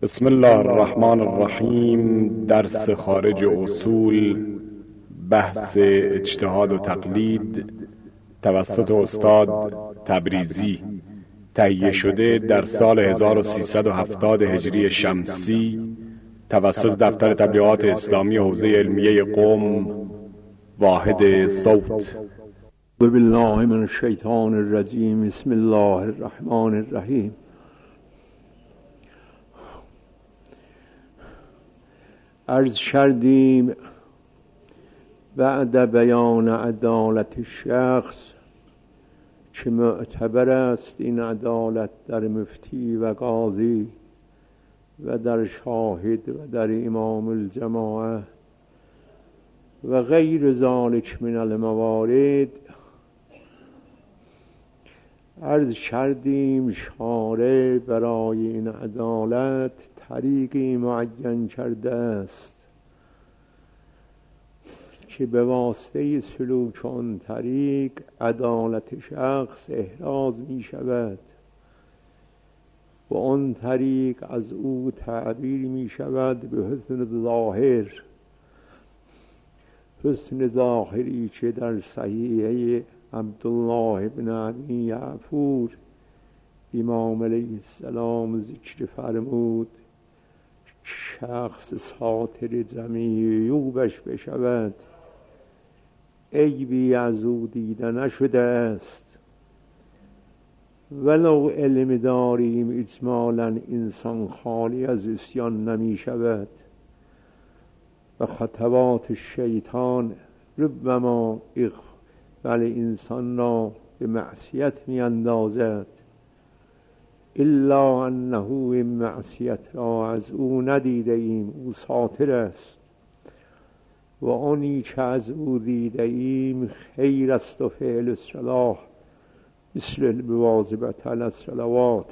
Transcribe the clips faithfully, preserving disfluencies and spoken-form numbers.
بسم الله الرحمن الرحیم. درس خارج اصول، بحث اجتهاد و تقلید توسط استاد تبریزی، تهیه شده در سال هزار و سیصد و هفتاد هجری شمسی توسط دفتر تبلیغات اسلامی حوزه علمیه قم، واحد صوت. بالله من الشیطان الرجیم. بسم الله الرحمن الرحیم. عرض کردیم بعد بیان عدالت شخص که معتبر است این عدالت در مفتی و قاضی و در شاهد و در امام الجماعه و غیر ذلک من الموارد. عرض کردیم شارع برای این عدالت طریقی معین کرده است که به واسطه سلوک آن طریق عدالت شخص احراز می شود و آن طریق از او تعبیر می شود به حسن ظاهر، حسن ظاهری که در صحیحه عبدالله بن ابی یعفور امام علیه السلام ذکر فرمود شخص ساتر جمیع عیوبش بشود، عیبی از او دیده نشده است. ولو علم داریم اجمالا انسان خالی از عصیان نمی شود و خطوات شیطان ربما بل انسان را به معصیت می اندازد، الا انه این معصیت را از او ندیده ایم، او ساتر است و آنی که از او دیده ایم خیر است و فعل صلاح مثل المواظبت علی الصلوات.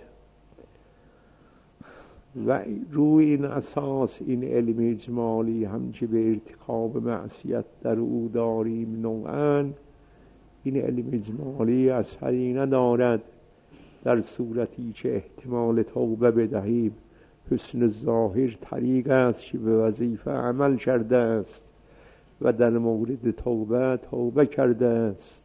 و روی این اساس این علم اجمالی هم که به ارتکاب معصیت در او داریم نوعاً، این علم اجمالی اثری ندارد در صورتی که احتمال توبه بدهیم. حسن ظاهر طریق است که به وظیفه عمل کرده است و در مورد توبه توبه کرده است.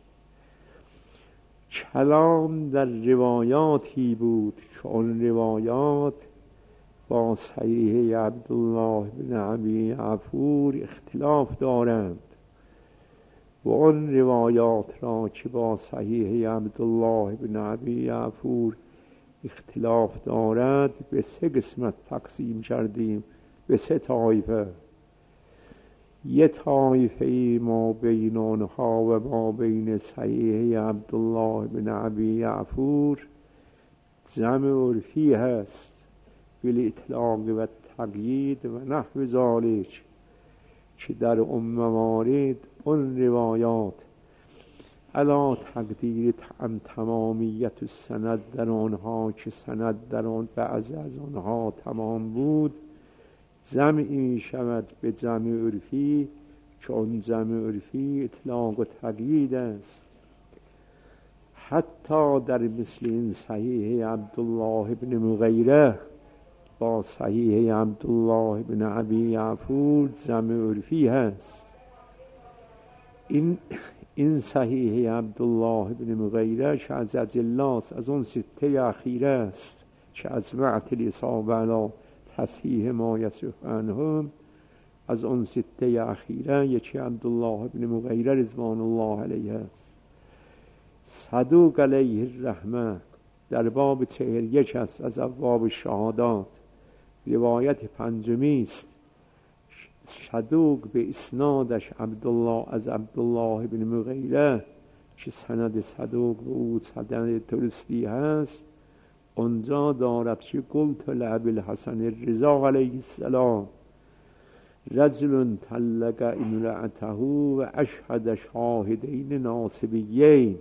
کلام در روایاتی بود که آن روایات با صحیح عبدالله بن ابی یعفور اختلاف دارند و آن روایات را که با صحیح عبدالله بن ابی یعفور اختلاف دارد به سه قسمت تقسیم کردیم، به سه طایفه. یه طایفه ما بین آنها و ما بین صحیح عبدالله بن ابی یعفور جمع عرفی هست بالاطلاق و تقیید و نحو ذالک، که در ام موارد اون روایات علا تقدیر تمامیت السند در آنها که سند در آن بعض از آنها تمام بود جمعی می شود به جمع عرفی، که آن جمع عرفی اطلاق و تقیید است. حتی در مثل این صحیح عبدالله بن مغیره با صحیح عبدالله بن ابی یعفور جمع عرفی هست. این این صحیح عبدالله بن مغیره که از اجلاس از اون سته اخیره است که از معت الاصابه علی تصحیح ما یصح عنهم، از اون سته اخیره یکی عبدالله بن مغیره رضوان الله علیه است. صدوق علیه الرحمه در باب چهل یک است از ابواب شهادات، روایت پنجمی است. صدوق به اسنادش عبدالله از عبدالله بن مغیره که سند صدوق به او سند درستی هست، آنجا دارد که قلت لابی الحسن الرضا علیه السلام رجل طلق امرأته و اشهد شاهدین ناصبیین.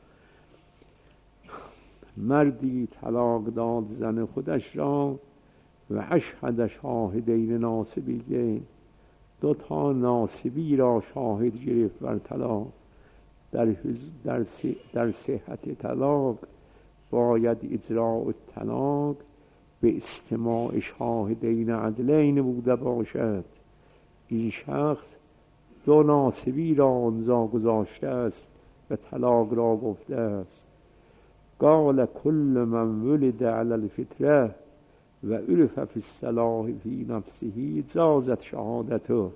مردی طلاق داد زن خودش را و اشهد شاهدین ناصبیین، دو تا ناصبی را شاهد گرفت بر طلاق. در در در صحت طلاق باید اجراء الطلاق به استماع شاهدین عدلین بوده باشد. این شخص دو ناسبی را آنجا گذاشته است و طلاق را گفته است. قال کل من ولد علی الفطره و عرف فی الصلاح فی نفسه جازت شهادته.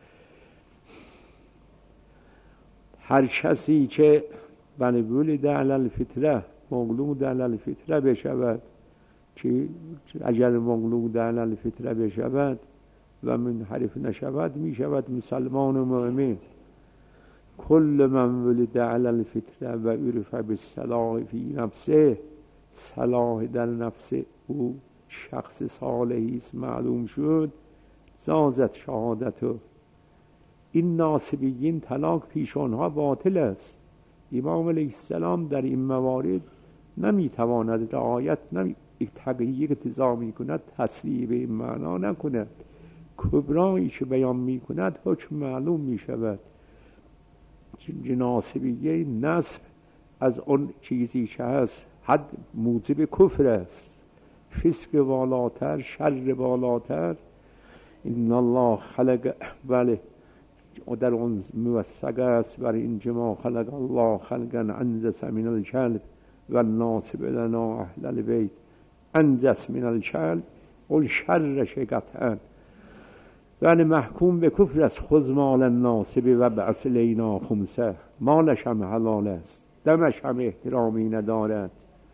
هر کسی که بله ولد علی الفطره مولود علی الفطره بشود، که اگر مولود علی الفطره بشود و منحرف نشود می شود مسلمان و مؤمن. کل من ولد علی الفطره و عرف بالصلاح فی نفسه، صلاح در نفس او شخص صالحی است معلوم شد، جازت شهادته. این ناسبیین طلاق پیش آنها باطل است. امام علیه السلام در این موارد نمیتواند رعایت نمی تقییق اقتضا می کند تصریح به این معنا نکند. کبرایی که بیان می کند حکم معلوم می شود. ناسبیه نصب از آن چیزی که هست حد موجب کفر است، فسق بالاتر، شر بالاتر. این الله خلق، بله و در اون موثق است بر این جماع خلق الله خلقا انجس من الکلب و ناسب لنا اهل البیت انجس من الکلب اون شرش قطعا. بله محکوم به کفر است. خذ مال الناصب و بعث لینا خمسه، مالش هم حلال است، دمش هم احترامی ندارد،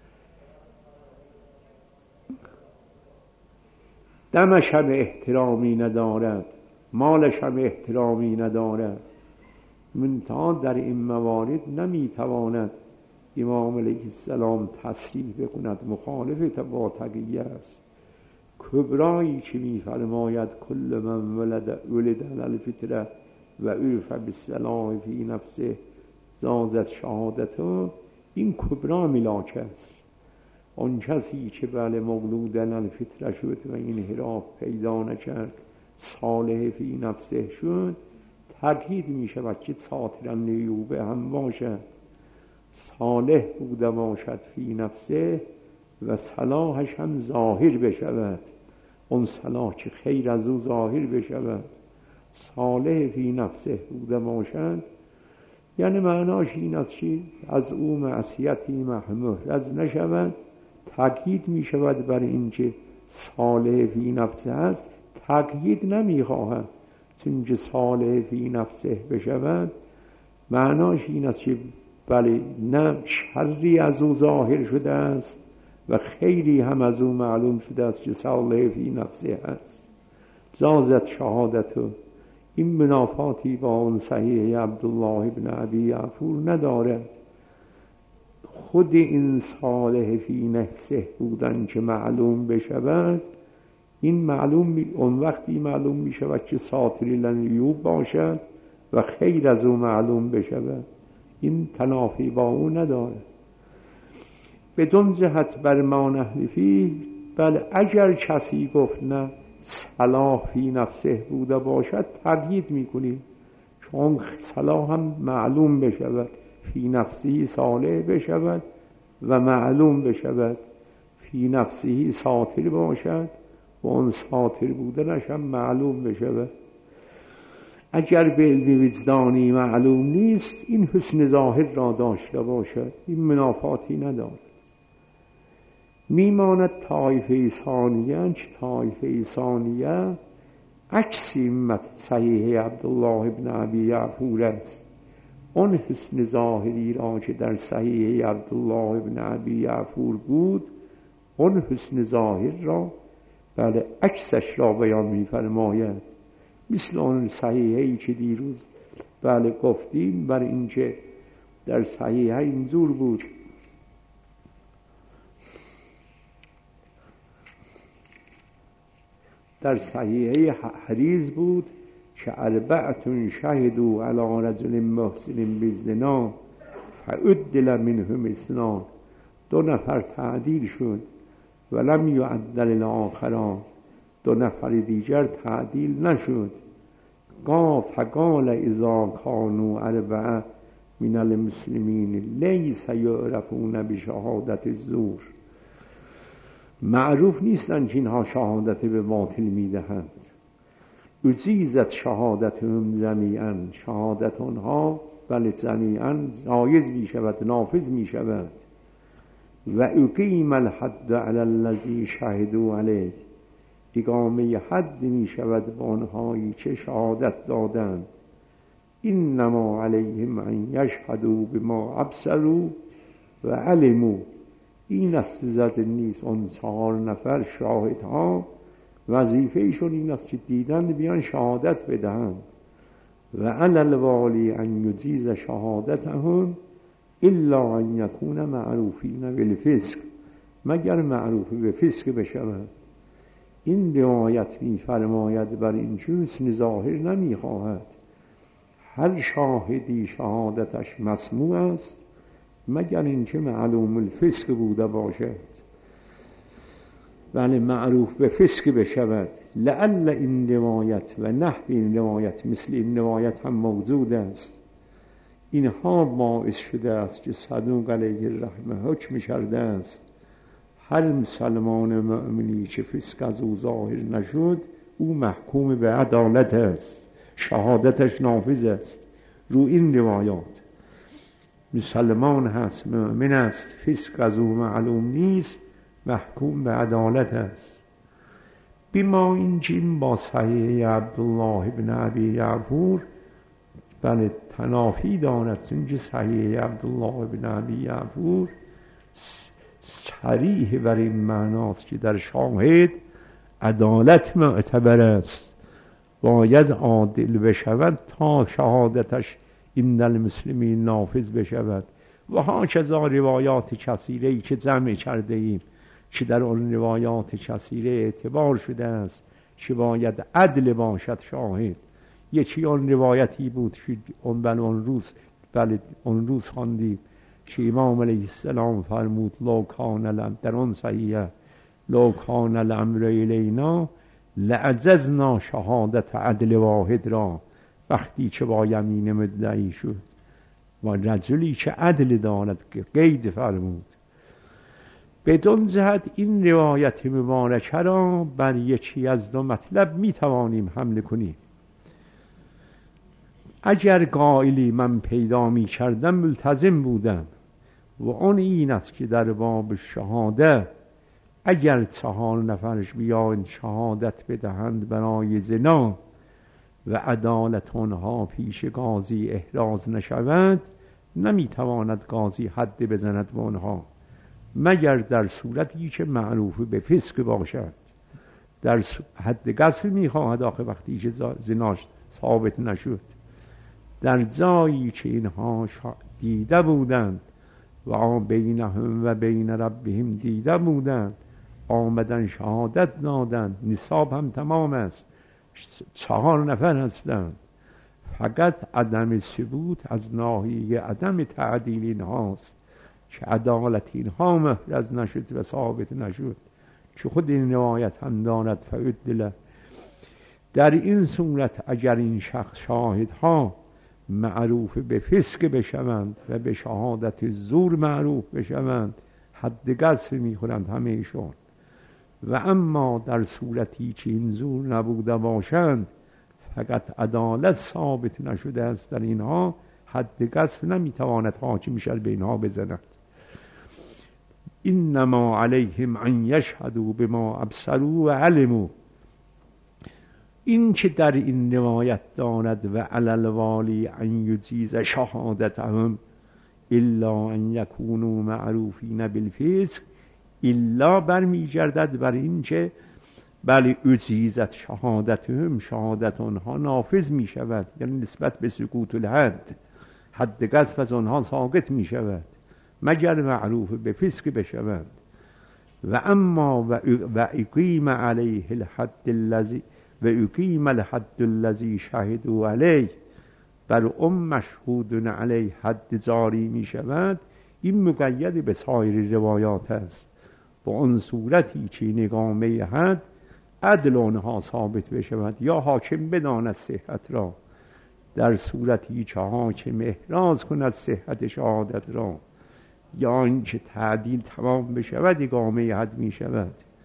دمش هم احترامی ندارد، مالش هم احترامی ندارد. منتها در این موارد نمیتواند امام علیه السلام تصریح بکند، مخالف با تقیه است. کبرایی که میفرماید کل من ولد ولد علی الفطره و عرف بالصلاح فی نفسه جازت شهادته، این کبرا ملاک است. آن کسی که بله مولود علی الفطره شد و این انحراف پیدا نکرد، صالح فی نفسه شد، تأکید می شود که ساترا لیوبه هم باشد، صالح بوده باشد فی نفسه و صلاحش هم ظاهر بشود. اون صلاح که خیر از او ظاهر بشود، صالح فی نفسه بوده باشد، یعنی معناش این است که از او معصیتی محرز نشود. تأکید می شود بر این که صالح فی نفسه است، تأکید نمی خواهد، چون که صالح فی نفسه بشود معناش این است که بله نه شری از او ظاهر شده است و خیری هم از او معلوم شده است که صالح فی نفسه است. جازت شهادته. این منافاتی با اون صحیح عبدالله ابن ابی عفور ندارد. خود این صالح فی نفسه بودن که معلوم بشود، این معلوم اون وقتی معلوم می شود که ساتری لنیوب باشد و خیر از او معلوم بشود. این تنافی با او ندارد. بدون جهت بر ما نحنفی، بل اگر کسی گفت نه صلاح فی نفسه بوده باشد، تقیید میکنیم، چون صلاح هم معلوم بشود، فی نفسی صالح بشود و معلوم بشود، فی نفسی ساتر باشد و اون ساتر بودنش هم معلوم بشود. اگر به علم وجدانی معلوم نیست، این حسن ظاهر را داشته باشد، این منافاتی ندارد. میماند طایفه ثانیه، که طایفه ثانیه عکس امت صحیح عبدالله ابن ابی عفور است. اون حسن ظاهری را که در صحیح عبدالله ابن ابی عفور بود، اون حسن ظاهر را بله عکسش را بیان می‌فرماید. مثل اون صحیحی که دیروز بله گفتیم، بر اینکه در صحیحه اینجور بود، در صحیحه حدیث بود که اربعتون شهدوا علی رجل محسن بالزنا فعدل منهم اثنان، دو نفر تعدیل شد ولم یعدل الاخران، دو نفر دیگر تعدیل نشد. فقال اذا کانوا اربعه من المسلمین لیس یعرفون بشهادت الزور. معروف نیستند که اینها شهادت به باطل میدهند. اجیزت شهادتهم جمیعا، شهادت آنها بله جمیعا جایز می شود، نافذ می شود. و اقیم الحد علی الذی شهدوا علیه، اقامه حد می شود به آنهایی که شهادت دادند. انما علیهم ان یشهدوا بما ابصروا و علموا، این است زد نیست آن چهار نفر شاهدها وظیفه ایشون این است که دیدن بیان شهادت بدهند. و علی الوالی ان یجیز شهادتهم الا ان یکون معروفین بالفسق، مگر معروف به فسق بشوند. این روایت می فرماید بر این حسن ظاهر نمی خواهد. هر شاهدی شهادتش مسموع است مگر اینکه معلوم الفسق بوده باشد، بله معروف به فسق بشود. لعل این روایت و نحو این روایت مثل این روایت هم موجود است. اینها باعث شده است که صدوق علیه الرحمه حکم کرده است هر مسلمان مؤمنی که فسق از او ظاهر نشد او محکوم به عدالت است، شهادتش نافذ است. رو این روایات مسلمان هست، مؤمن است، فسق از او معلوم نیست، محکوم به عدالت است. بما این جیم با صحیح عبدالله بن ابی یعفور بله تنافی داند، چون صحیح عبدالله بن ابی یعفور صریح بر این معناست که در شاهد عدالت معتبر است، باید عادل بشود تا شهادتش این المسلمین نافذ بشود. و هاکذا روایات کثیره‌ای که جمع کرده ایم که در آن روایات کثیره اعتبار شده است که باید عدل باشد شاهد. یکی آن روایتی بود که اون بل اون روز بله اون روز خواندیم که امام علیه السلام فرمود لو کان الامر، در آن صحیحه، لو کان الامر الینا لعجزنا شهادت عدل واحد را، وقتی که با یمین مدعی شد و رجلی که عدل داند که قید فرمود. بدون جهت این روایت مبارکه را بر یکی از دو مطلب می توانیم حمله کنیم. اگر قائلی من پیدا می کردم ملتزم بودم و اون این است که در باب شهاده اگر چهار نفرش بیاین شهادت بدهند برای زنا و عدالت آنها پیش قاضی احراز نشود، نمیتواند قاضی حد بزند به آنها مگر در صورتی که معروف به فسق باشد. در حد قذف میخواهد آخه وقتی که زناش ثابت نشد. در جایی که اینها دیده بودند و بینهم و بین ربهم دیده بودند، آمدن شهادت دادند، نصاب هم تمام است، چهار نفر هستند، فقط عدم ثبوت از ناحیه عدم تعدیل اینهاست که عدالت اینها محرز نشد و ثابت نشد که خود این روایت هم دارد فعدله. در این صورت اگر این شخص شاهدها معروف به فسق بشوند و به شهادت زور معروف بشوند حد قذف میخورند همه ایشون. و اما در صورتی که این زور نبوده باشند فقط عدالت ثابت نشده است در اینها، حد قذف نمیتواند حاکم شد به اینها بزند. انما علیهم ان یشهدوا بما ابصروا و علموا، این که در این روایت داند و علی الوالی ان یجیز شهادتهم الا ان یکونوا معروفین بالفسق، الا برمیگردد بر این که بله اجیزت شهادتهم، شهادت آنها نافذ می شود، یعنی نسبت به سکوت الحد، حد قذف از آنها ساقط می شود مگر معروف به فسق بشوند. و اما و اقیم علیه الحد الذی و اقیم الحد الذی شهدوا علیه، بر ام مشهود علیه حد جاری می شود. این مقید به سایر روایات است. با اون صورتی که نگامه حد عدل آنها ثابت بشود یا حاکم بداند صحت را، در صورتی که حاکم احراز کند صحت شهادت را، یا اینکه تعدیل تمام بشود اقامه حد می شود.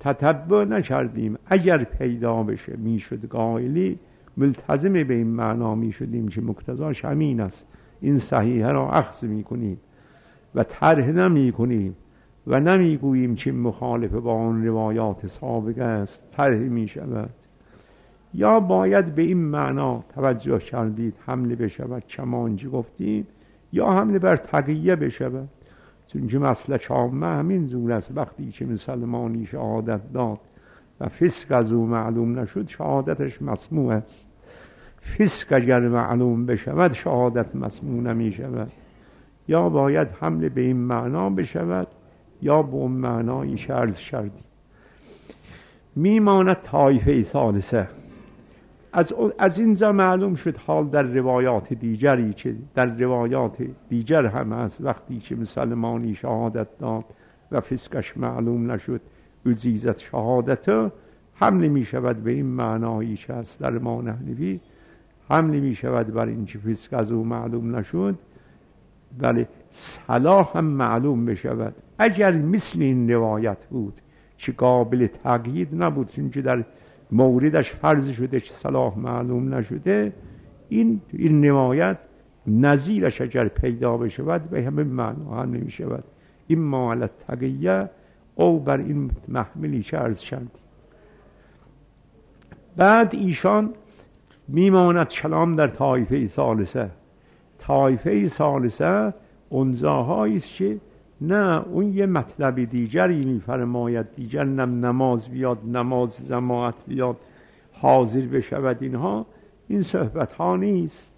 تتبع نکردیم. اگر پیدا بشه میشد قائلی، ملتزم به این معنا میشدیم که مقتضاش همین است، این صحیحه را اخذ میکنیم و طرح نمیکنیم و نمیگوییم که مخالف با آن روایات سابقه است، طرح میشود. یا باید به این معنا توجه کردید حمله بشود کمانجی گفتیم، یا حمله بر تقیه بشود، چون که مسلک عامه همین زور است. وقتی که مسلمانی شهادت داد و فسق از او معلوم نشد، شهادتش مسموع است. فسق اگر معلوم بشود شهادت مسموع نمی شود. یا باید حمله به این معنا بشود یا به اون معنایی که عرض کردیم. میماند طایفه ثالثه. از, از اینجا معلوم شد حال در روایات دیگری که در روایات دیگر هم است، وقتی که مسلمانی شهادت داد و فسقش معلوم نشد اجیزت شهادت، حمل می شود به این معنایی که است در ما نحنفی، حمل می شود بر این که فسق از او معلوم نشد ولی صلاح هم معلوم بشود. اگر مثل این روایت بود که قابل تقیید نبود، چون که در موردش فرض شده که صلاح معلوم نشده، این این روایت نظیرش اگر پیدا بشود به همین معنا هم نمی شود. این معلت تقیه او بر این محملی که عرض کردیم. بعد ایشان میماند کلام در طایفه ثالثه. طایفه ثالثه اونجاهایی است که نه اون یه مطلب دیگری میفرماید، دیگر نم نماز بیاد، نماز جماعت بیاد، حاضر بشود، اینها این صحبت ها نیست.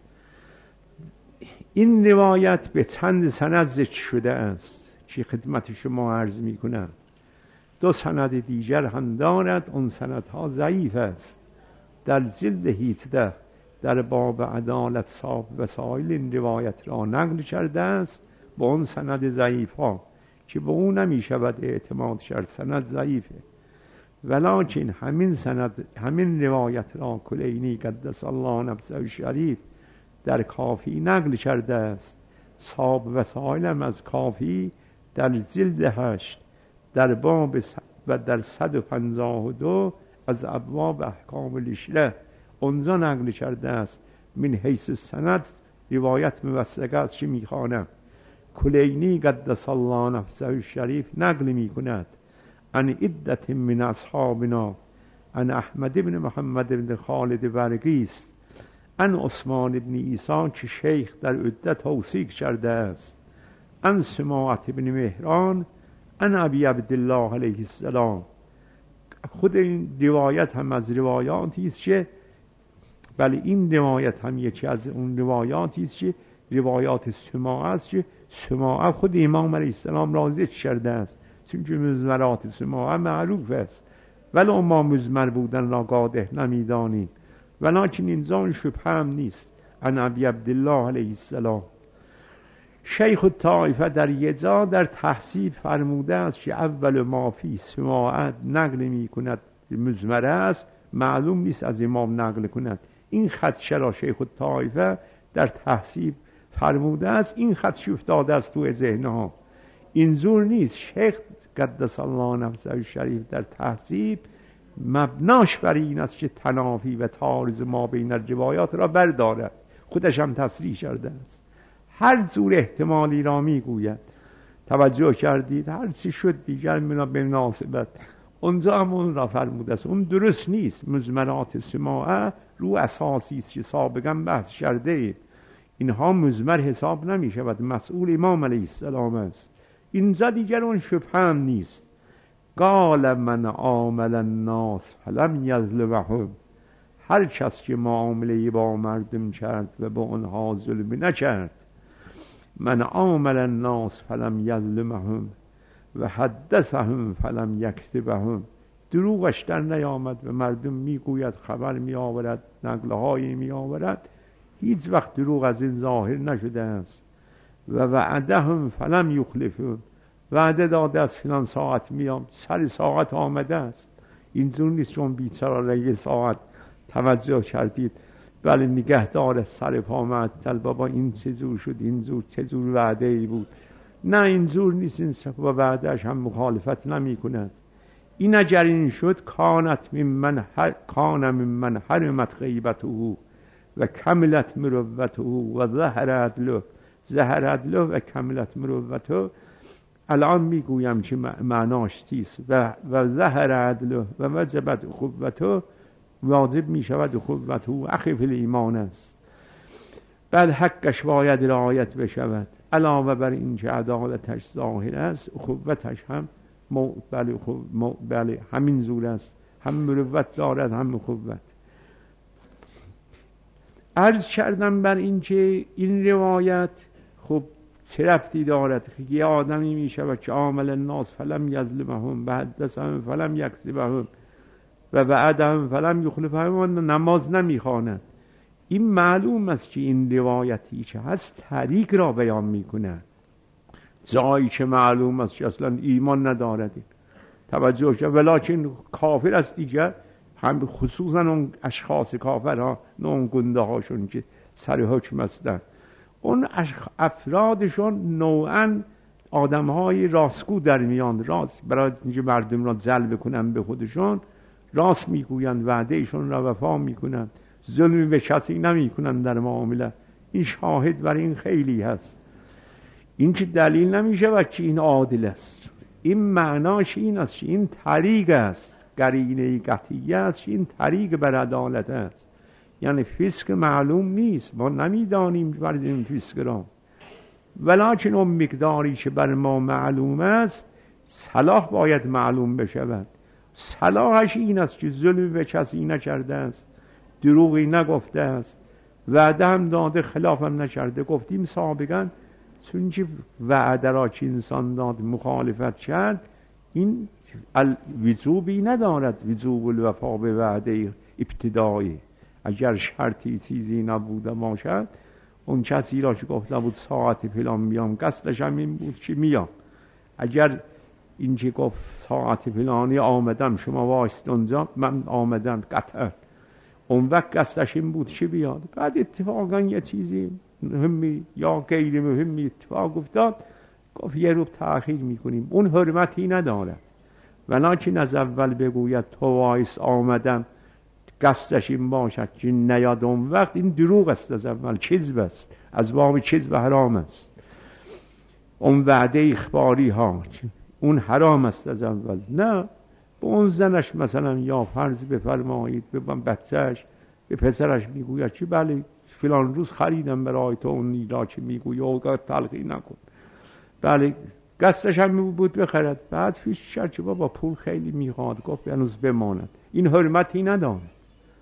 این روایت به چند سند ذکر شده است که خدمت شما عرض می کنم. دو سند دیگر هم دارد، اون سندها ضعیف است. در جلد هیچده در باب عدالت صاحب وسائل این روایت را نقل کرده است با اون سند ضعیف ها که به اون نمی شود اعتماد کرد، سند ضعیفه. ولکن همین سند همین روایت را کلینی قدس الله نفسه شریف در کافی نقل کرده است. صاحب وسائلم از کافی در جلد هشت در باب و در صد و پنجاه و دو از ابواب احکام الاشله اونجا نقل کرده است. من حیث سند روایت موثقه است که میخوانم. کلینی قدس الله نفسه شریف نقل میکند ان عدت من اصحابنا، ان احمد بن محمد بن خالد برقیست، ان عثمان بن عیسی که شیخ در عدت توثیق کرده است، ان سماعت بن مهران، ان ابی عبدالله علیه السلام. خود این روایت هم از روایاتی است که بله این روایت هم یکی از اون روایاتی است که روایات سماع است که سماع خود امام علیه السلام را ذکر کرده است، چون که مزمرات سماع معروف است ولی ما مزمر بودن را قادح نمیدانیم. ولکن اینجا شبه هم نیست. ان ابی عبدالله علیه السلام. شیخ الطائفه در یجا در تحصیل فرموده است که اول ما فی سماعت نقل می کند مزمره است، معلوم نیست از امام نقل کند. این خدشه را شیخ الطائفه در تحصیل فرموده است، این خدشه افتاده است تو ذهنها. این زور نیست. شیخ قدس الله نفسه شریف در تحصیل مبناش بر این است که تنافی و تعارض ما بین روایات را بردارد. خودش هم تصریح کرده است. هر زور احتمالی را میگوید. توجه کردید؟ هر چی شد دیگر منا به مناسبت اونجا هم اون را فرموده است. اون درست نیست. مزمرات سماعه رو اساسی است که سابقا بحث کرده اید. اینها مزمر حساب نمی شود، مسئول امام علیه السلام است. اینجا دیگر اون شبه هم نیست. قال من عامل الناس فلم یظلمهم. هر کس که معامله با مردم کرد و با آنها ظلم نکرد، من عامل الناس فلم یظلمهم و حدثهم فلم یکذبهم، دروغش در نیامد و مردم میگوید، خبر می آورد، نقلهایی می آورد، هیچ وقت دروغ از این ظاهر نشده است. و وعدهم فلم یخلفهم، وعده داده از فلان ساعت میام، سر ساعت آمده است. اینجور نیست چون بیچاره یه ساعت توجه کردید بله نگهدار سر پا معطل، بابا این چه جور شد، این جور چه جور وعده ای بود. نه اینجور نیست. این و وعدهش هم مخالفت نمی کند. این اگر این شد کانت من من هر کان من من حرمت غیبته و کملت مروته و ظهر عدله ظهر عدله و کملت مروته. الان میگویم که معناش چیست. و و ظهر عدله و وجبت اخوته، واجب میشود اخوته و اخی فی الایمان است. بل حقش باید رعایت بشود. علاوه بر این که عدالتش ظاهر است، اخوتش هم بله بله همین زور است، هم مروت دارد هم اخوت. عرض کردم بر این که این روایت خب چه ربطی دارد؟ یه آدمی می شود که عامل الناس فلم یظلمهم و حدثهم فلم یکذبهم و وعدهم فلم یخلفهم و نماز نمیخواند. این معلوم است که این روایتی که هست طریق را بیان میکنه، جایی که معلوم است که اصلا ایمان ندارد. توجه شد. ولیکن کافر است دیگه، هم خصوصا اون اشخاص کافرها، نه اون گنده هاشون که سر حکم هستن، اون افرادشون نوعا آدم های راستگو در میان، راست برای اینکه مردم را جلب کنن به خودشون، راست میگویند، وعده ایشون را وفا میکنن، ظلم به کسی نمیکنن در معامله. این شاهد بر این خیلی هست. این که دلیل نمیشه که این عادل است. این معناش این است که این طریق است، قرینه قطعیه است، این طریق بر عدالت است. یعنی فسق معلوم نیست، ما نمیدانیم بر این فسق را، ولیکن اون مقداری که بر ما معلوم است صلاح باید معلوم بشود. صلاحش این است که ظلم به کسی نکرده است، دروغی نگفته است، وعده هم داده خلاف هم نکرده. گفتیم سابقا چون که وعده را که انسان داد مخالفت کرد، این وجوبی ندارد، وجوب الوفا به وعده ابتدایی. اگر شرطی چیزی نبوده باشد، اون کسی را که گفته بود ساعت فلان میام، قصدش هم این بود که میام. اگر این که گفت ساعت فلانی آمدم، شما وایست اونجا، من آمدم قطعا، اون وقت قصدش این بود که بیاد. بعد اتفاقا یه چیزی مهمی یا غیر مهمی اتفاق افتاد، گفت یه روز تأخیر میکنیم، اون حرمتی ندارد. ولیکن از اول بگوید تو وایس آمدم، قصدش این باشد که نیاد اون وقت، این دروغ است، از اول کذب است، از باب کذب حرام است. اون وعده اخباری ها اون حرام است از اول. نه به اون زنش مثلا یا فرض بفرمایید به بچهش، به پسرش میگوید که بله فلان روز خریدم برای تو اون نیرا که میگوید اوگاه تلقی نکن، بله قصدش هم بود بخرد. بعد فیش شد که بابا پول خیلی میخواد، گفت هنوز بماند. این حرمتی ندارد،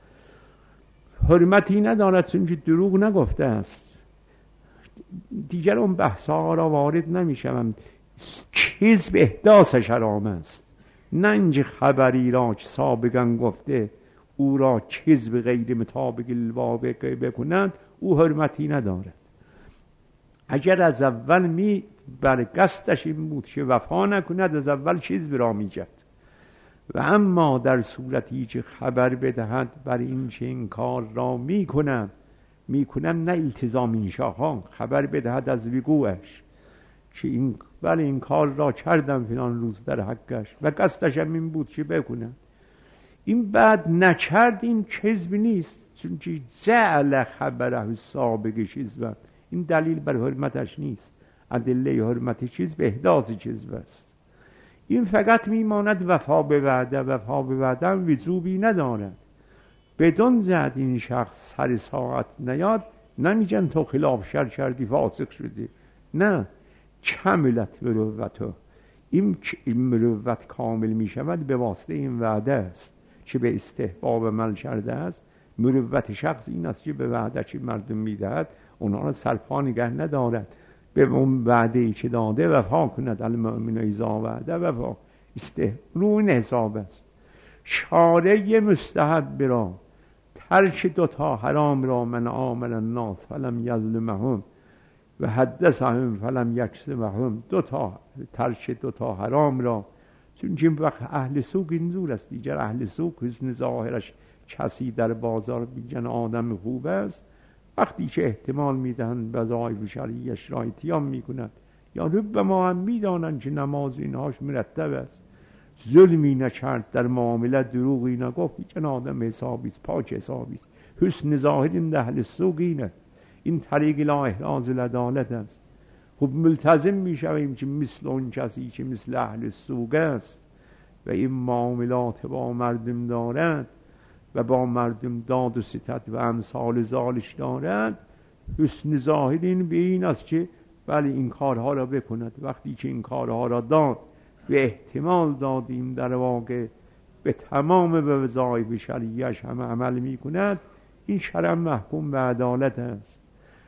حرمتی ندارد چون که دروغ نگفته است. دیگر اون بحثا را وارد نمیشم. چیز به احداثش حرام است، نه اینجا خبری را که سابقا گفته او را چیز به غیر مطابق الواقع بکنند، او حرمتی ندارد. اگر از اول می بر قصدش این بود که وفا نکند، از اول چیز برا میجد. و اما در صورتی که خبر بدهد بر این که این کار را میکنم میکنم نه التزام انشاها، خبر بدهد از وقوعش که این بله این کار را کردم فلان روز در حقش و قصدش هم این بود که بکنم، این بعد نکرد، این کذب نیست، چون که جعل خبره سابق کذب، این دلیل بر حرمتش نیست. ادله حرمت چیز به احداث کذب است. این فقط میماند وفا به وعده. وفا به وعده هم وجوبی ندارد. بدون زد این شخص سر ساعت نیاد، نمیگن تو خلاف شر کردی فاسق شدی، نه، کملت مروته. این مروت کامل میشود به واسطه این وعده است که به استحباب عمل کرده است. مروت شخص این است که به وعده که مردم میدهد اونا را سرپا نگه ندارد، به اون وعده‌ای که داده وفا کند. المؤمن اذا وعده وفا، استه روی حساب است. شارع مستحب را ترک دوتا حرام را، من عامل الناس فلم یظلمهم و حدثهم فلم یکذبهم، دوتا ترک دوتا حرام را، چون این وقت اهل سوق اینجور است. دیگر اهل سوق حسن ظاهرش کسی در بازار بیجن آدم خوب است، وقتی که احتمال میدهند وظایف شرعیش را اتیام میکنند، یا رب ما هم میدانند که نماز اینهاش مرتب است، ظلمی نکرد در معاملت، دروغی نگفت، این آدم حسابیست، پاک حسابیست. حسن ظاهر این اهل سوق اینه، این طریق لا احراز العدالت است. خب ملتزم میشویم که مثل اون کسی که مثل اهل سوق است و این معاملات با مردم دارد و با مردم داد و ستد و امثال ذالک دارد. حسن ظاهر این به این است که ولی این کارها را بکند. وقتی که این کارها را داد و احتمال دادیم در واقع به تمام به وظایف شرعیش هم عمل می کند، این شرع محکوم به عدالت است.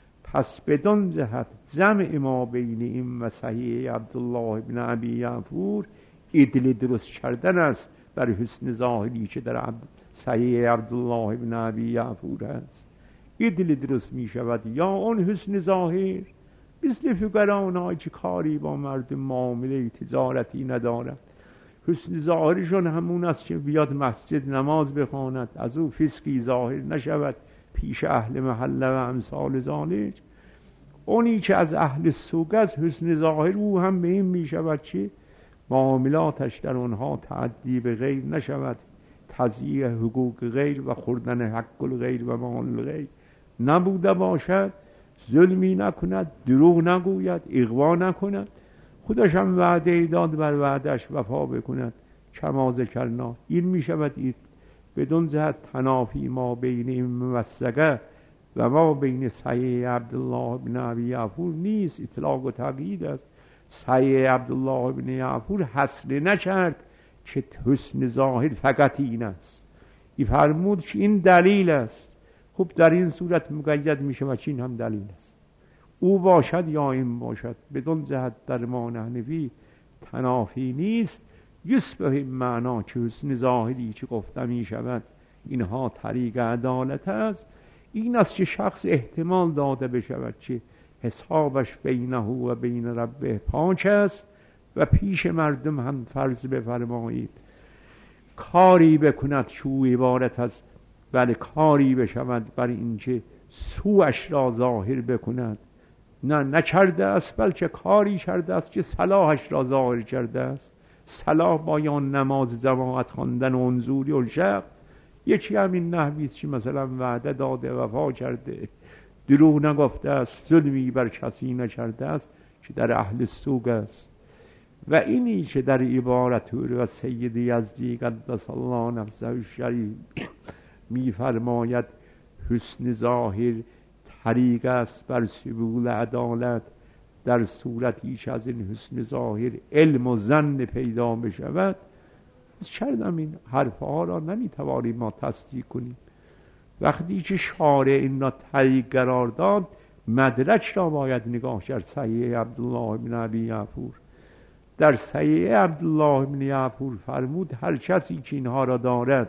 پس بدون جهت جمع ما بین این و صحیح عبدالله بن ابی یعفور عدل درست کردن است بر حسن ظاهری که در صحیح عبدالله بن ابی یعفور است. عدل درست می شود یا اون حسن ظاهر مثل فقرانایی که کاری با مردم معامله تجارتی ندارد، حسن ظاهرشون همون است که بیاد مسجد نماز بخواند، از او فسقی ظاهر نشود پیش اهل محله و امثال ذالک. اونی که از اهل سوق است حسن ظاهر او هم به این می شود که معاملاتش در اونها تعدی به غیر نشود، تضییع حقوق غیر و خوردن حق الغیر و مال غیر نبوده باشد، ظلمی نکند، دروغ نگوید، اغوا نکند، خودش هم وعده داد بر وعدش وفا بکند. کما ذکرنا این می شود این بدون جهت تنافی ما بین این موثقه و ما بین صحیح عبدالله بن ابی یعفور نیست، اطلاق و تقیید است. صحیح عبدالله بن یعفور حصر نکرد که حسن ظاهر فقط این است، این فرمود که این دلیل است. خب در این صورت مقید می شود این هم دلیل است، او باشد یا این باشد، بدون جهت در ما نحنفی تنافی نیست. یشبه این معنا که حسن ظاهری که گفته می شود اینها طریق عدالت است، این است که شخص احتمال داده بشود که حسابش بینه و بین ربه پاک است و پیش مردم هم فرض بفرمایید کاری بکند که او عبارت از بله کاری بشود بر اینکه سوش را ظاهر بکند، نه نکرده است بلکه کاری کرده است که صلاحش را ظاهر کرده است. صلاح با یا نماز جماعت خواندن و انظوری و شب، یکی همین نحویست که مثلا وعده داده وفا کرده، دروغ نگفته است، ظلمی بر کسی نکرده است که در اهل سوق است. و اینی که در عبارت و سید یزدی قدس الله نفسه الشریف می فرماید حسن ظاهر طریق است بر سبیل عدالت، در صورتی که از این حسن ظاهر علم و ظن پیدا بشود. کردم این حرفها را نمیتوانیم ما تصدیق کنیم. وقتی که شارع این را طریق قرار داد، مدرک را باید نگاه کرد. صحیح عبدالله بن ابی یعفور، در صحیح عبدالله بن یعفور فرمود هر کسی که اینها را دارد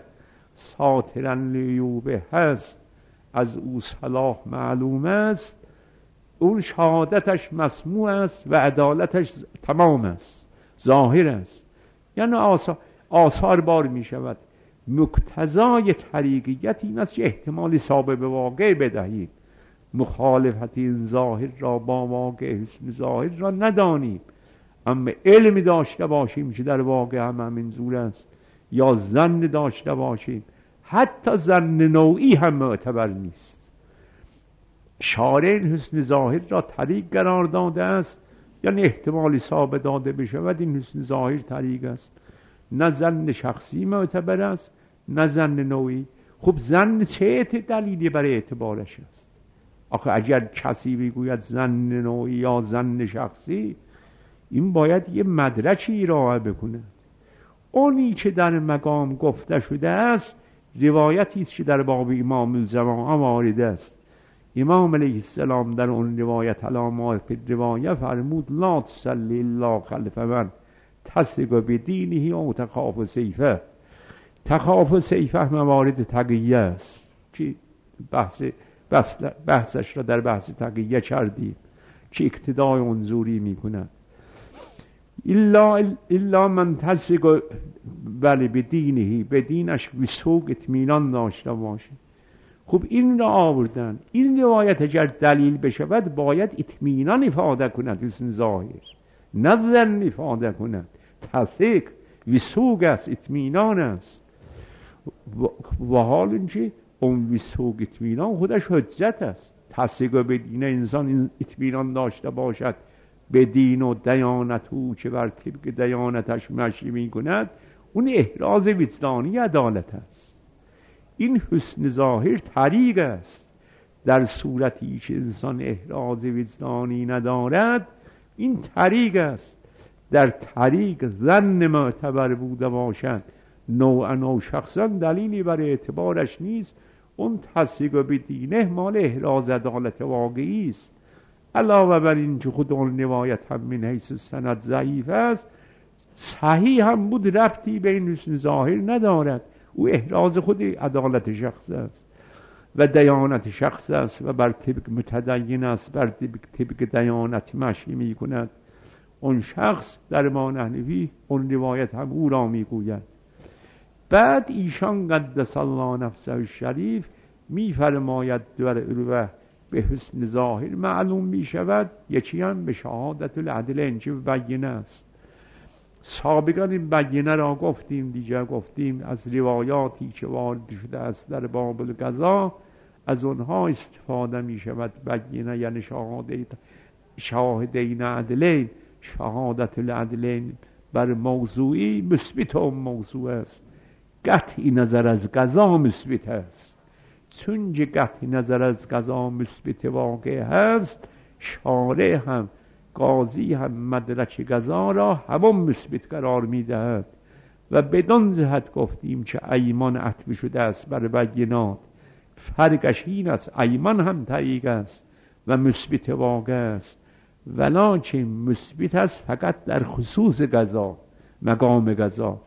ساترا لیوبه هست، از او صلاح معلوم است، اون شهادتش مسموع است و عدالتش تمام است، ظاهر است. یعنی آثار, آثار بار می شود. مقتضای طریقیت این است که احتمال سابق واقع بدهید، مخالفت این ظاهر را با واقع حسن ظاهر را ندانیم، اما علم داشته باشیم که در واقع هم همین زور است، یا ظن داشته باشیم، حتی ظن نوعی هم معتبر نیست. شارع حسن ظاهر را طریق قرار داده است، یعنی احتمالی ثابت داده بشود این حسن ظاهر طریق است. نه ظن شخصی معتبر است نه ظن نوعی. خب ظن چه دلیلی برای اعتبارش است؟ آخه اگر کسی بگوید ظن نوعی یا ظن شخصی، این باید یه مدرکی ارائه بکنه. اونی که در مقام گفته شده است روایتی است که در باب امام الجماعه وارد است. امام علیه السلام در اون روایت علامه فی روایه فرمود لا تصلی الا خلف من تثق بدینه او تخاف سیفه. تخاف سیفه موارد تقیه است که بحث بحثش را در بحث تقیه کردیم که اقتدای انظوری میکنه. الا الا من تثق ولی بدینه، به دینش وثوق اطمینان داشته باشه. خب این را آوردن. این روایت اگر دلیل بشود باید اطمینان افاده کند، حسن ظاهر نه ظن افاده کند. تثق ویسوگ است، اطمینان است. و حال اینکه اون ویسوگ اطمینان خودش حجت است. تصدیق به دین انسان اطمینان داشته باشد به دین و دیانت او که بر طبق دیانتش مشی می کند، اون احراز وجدانی عدالت است. این حسن ظاهر طریق است. در صورتی که انسان احراز وجدانی ندارد، این طریق است. در طریق ظن معتبر بوده باشد نوعا نوع شخصا دلیلی برای اعتبارش نیست. اون تصدیق به دینه مال احراز عدالت واقعی است. علاوه بر این که خود اون روایت هم من حیث سند ضعیف است، صحیح هم بود ربطی به این حسن ظاهر ندارد. او احراز خود عدالت شخص است و دیانت شخص است و بر طبق متدین است، بر طبق دیانت مشی می کند. اون شخص در ما نحنفی اون روایت هم او را می گوید. بعد ایشان قدس الله نفسه الشریف می فرماید و به حسن ظاهر معلوم می شود، یکی هم به شهادت العدل اینچه بیینه است. سابقا این بیینه را گفتیم، دیگر گفتیم از روایاتی که وارد شده است در باب القضا، از اونها استفاده می شود. بیینه یعنی شهادت شاهدین عدلین، شهادت العدلین بر موضوعی مثبت اون موضوع است. قطعی نظر از قضا مثبت است. چون که قطعی نظر از قضا مثبت واقع هست، شارع هم قاضی هم مدرک قضا را همون مثبت قرار می دهد و بدان جهت گفتیم که ایمان عطف شده است بر بینات. فرقش این است، ایمان هم طریق است و مثبت واقع است، ولکن مثبت است فقط در خصوص قضا، مقام قضا.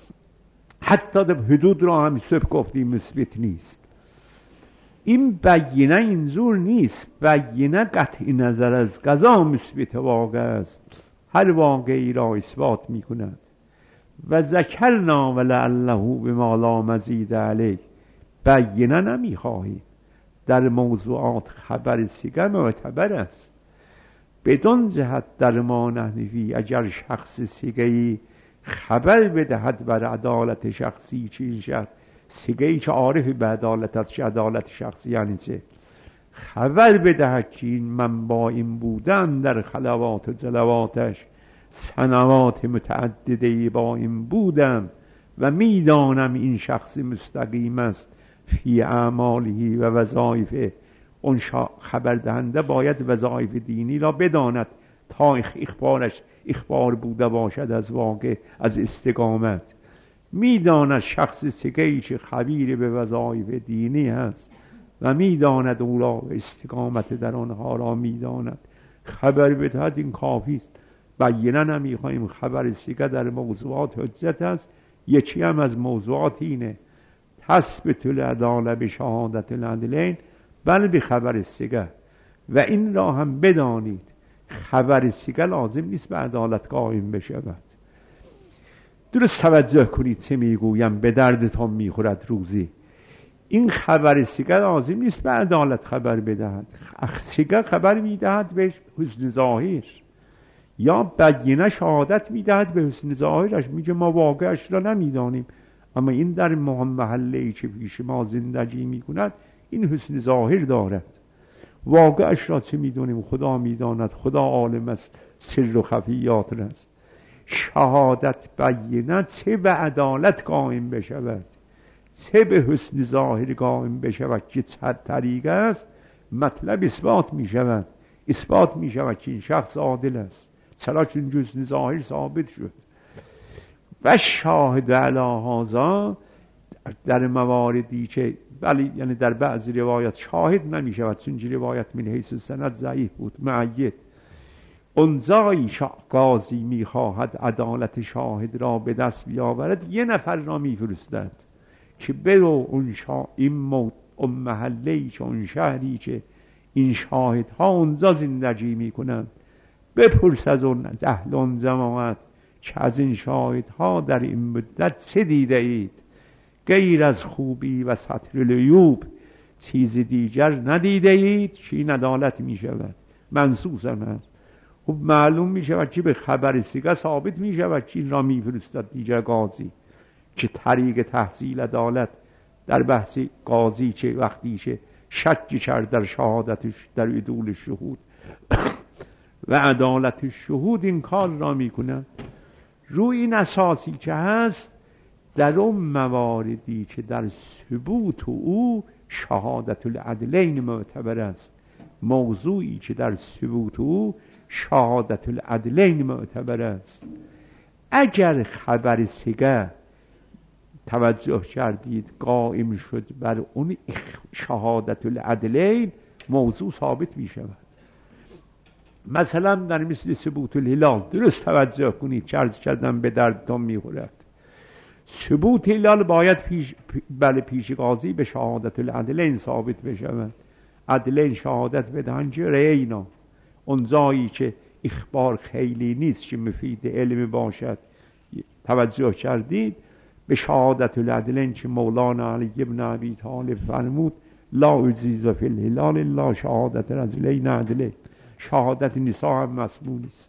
حتی در حدود را هم صبح گفتیم مثبت نیست. این بیینه اینجور نیست. بیینه قطعی نظر از قضا مثبت واقع است، هر واقعی را اثبات می کند. و ذکرنا ولعله بما لا مزید علیه، بیینه نمی خواهی. در موضوعات خبر سیگه معتبر است. بدون جهت در ما نحنفی اگر شخص سیگهی خبر بدهد بر عدالت شخصی، چی شد سیگهی که عارف به عدالت است، چه عدالت شخصی یعنی چه، خبر بدهد که این من با این بودن در خلوات و جلواتش سنوات متعددی با این بودم و میدانم این شخص مستقیم است فی اعمالی و وظایفه. اون خبر دهنده باید وظایف دینی را بداند تا اخبارش اخبار بوده باشد از واقع، از استقامت. میداند شخص سگهی که خبیر به وظایف دینی هست و میداند او را استقامت در آنها را میداند، خبر بدهد، این کافی است. بیینه نمیخواهیم. خبر سگه در موضوعات حجت است. یکی هم از موضوعات اینه تثبت العدالة به شهادت العدلین، بل به خبر سگه. و این را هم بدانید خبر سگه لازم نیست به عدالت قائم بشود. درست توجه کنید چه میگویم، به دردتان میخورد روزی. این خبر سگه لازم نیست به عدالت خبر بدهد. سگه خبر میدهد به حسن ظاهر، یا بیینه شهادت میدهد به حسن ظاهرش. میگه ما واقعش را نمیدانیم، اما این در محله‌ای که پیش ما زندگی میکند این حسن ظاهر دارد. واقعش را چه میدونیم؟ خدا میداند، خدا عالم است، سر و خفیات است. شهادت بیینه چه به عدالت قائم بشود، چه به حسن ظاهر قائم بشود که چه طریق است، مطلب اثبات میشود. اثبات میشود که این شخص عادل است، چرا چون حسن ظاهر ثابت شد. و شاهد علی هذا در مواردی که بلی، یعنی در بعض روایت شاهد نمی شود، چون روایت من حیث سند ضعیف بود، معید. اونجایی قاضی می خواهد عدالت شاهد را به دست بیاورد، یه نفر را می فرستد که برو اون, شا... این, مو... اون محلهی که اون شهری که این شاهدها اونجا زندگی می کنند، بپرس از اون اهل اون جماعت که از این شاهدها در این مدت چه دیده اید؟ غیر از خوبی و ستر العیوب چیز دیگر ندیده اید؟ چی عدالت می شود؟ منصوص هم هست. خب معلوم می شود که به خبر سیگه ثابت می شود که این را می فرستد دیگر قاضی، که طریق تحصیل عدالت در بحث قاضی چه وقتی چه شک کرد در شهادتش، در عدول شهود و عدالت شهود این کار را می کنند. روی این اساسی که هست در اون مواردی که در ثبوت او شهادت العدلین معتبر است، موضوعی که در ثبوت او شهادت العدلین معتبر است، اگر خبر سگه توجه کردید قائم شد بر اون شهادت العدلین، موضوع ثابت می شود. مثلا در مثل ثبوت الهلال درست توجه کنید که عرض کردم به دردتان می خورد. ثبوت هلال باید پیش بله پیش قاضی به شهادت العدلین ثابت بشود. عدلین شهادت بدهند که رینا، اون جایی که اخبار خیلی نیست که مفید علم باشد، توجه کردید به شهادت العدلین که مولانا علی ابن ابی طالب فرمود لا عزیز فی الهلال الا شهادت رجلین عدلین، شهادت نساء هم مسموع است.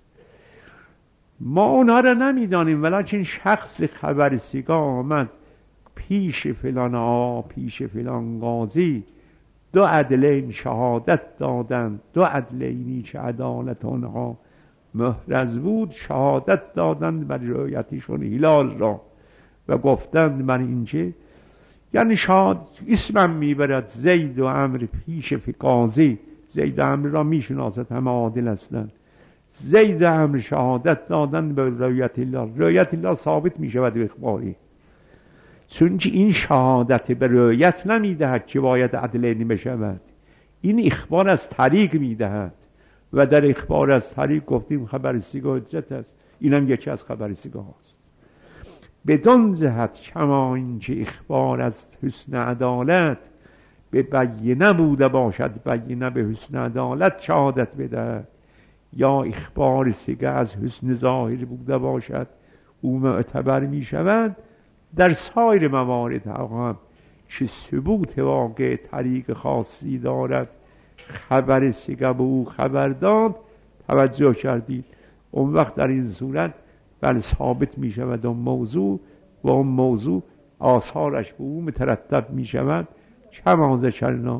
ما اونها را نمیدانیم، ولیکن شخص خبر سیگا آمد پیش فلان آ پیش فلان قاضی، دو عدلین شهادت دادند، دو عدلینی که عدالت آنها محرز بود شهادت دادند بر رؤیتشون هلال را و گفتند من اینجا، یعنی شاد اسمم میبرد زید و عمرو پیش قاضی، زید و عمرو را میشناسد، همه عادل هستند، زید و عمرو شهادت دادند به رؤیت الله، رؤیت الله ثابت میشود به اخباری، چون که این شهادت به رؤیت نمیدهد که باید عدلینی بشود، این اخبار از طریق میدهد و در اخبار از طریق گفتیم خبر سیگا حجت است، اینم یکی از خبر سیگا هست. بدان جهت کما اینکه اخبار از حسن عدالت به بینه بوده باشد، بینه به حسن عدالت شهادت بدهد، یا اخبار سیگه از حسن ظاهر بوده باشد او معتبر می شود. در سایر موارد هم که ثبوت واقع طریق خاصی دارد خبر سیگه به او خبر داد، توجه کردید، اون وقت در این صورت بله ثابت می شود اون موضوع و اون موضوع آثارش به او مترتب می شود. کما ذکرنا.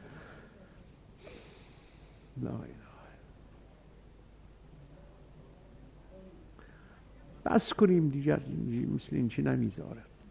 لا بس کنیم دیگر، مثل این چی نمیذارد.